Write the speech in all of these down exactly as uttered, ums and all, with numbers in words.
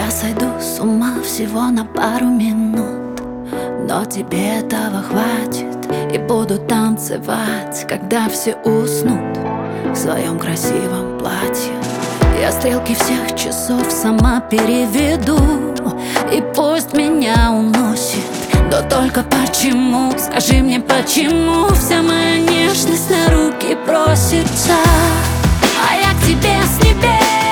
Я сойду с ума всего на пару минут, но тебе этого хватит. И буду танцевать, когда все уснут в своем красивом платье. Я стрелки всех часов сама переведу, и пусть меня уносит. Да только почему, скажи мне почему вся моя нежность на руки просится? А я к тебе с небес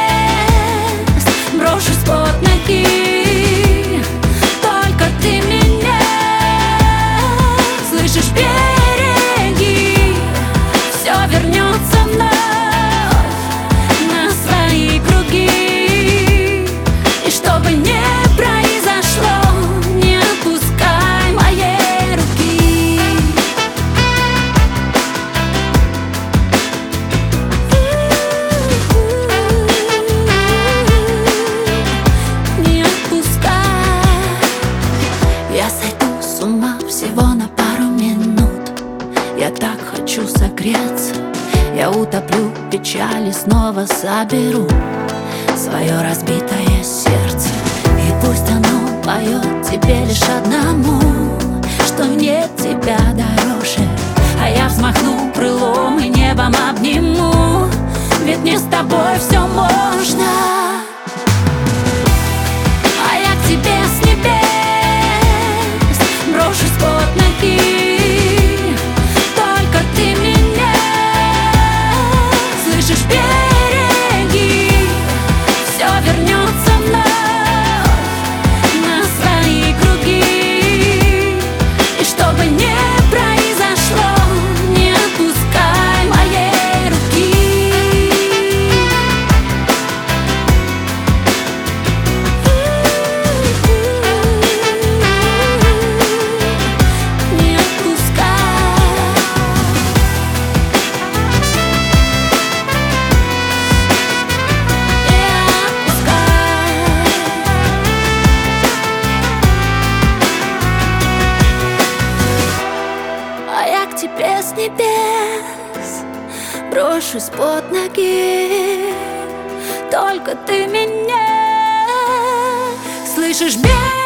брошусь под ноги. Только ты меня слышишь, береги. Все вернется вновь на свои круги. И чтобы не произошло, не отпускай моей руки. Не отпускай. Я сойду с ума всего на пару минут. Я так хочу согреться. Я утоплю печали, снова соберу свое разбитое сердце. И пусть оно поет тебе лишь одному, что нет тебя дороже. А я взмахну крылом и небом обниму, ведь мне с тобой все можно. А я к тебе с небес брошусь под ноги. Только ты меня слышишь, береги. Все вернется вновь на свои круги. И чтобы не произошло, не отпускай моей руки. Не отпускай. А я к тебе с небес брошусь под ноги. Только ты меня слышишь, бей.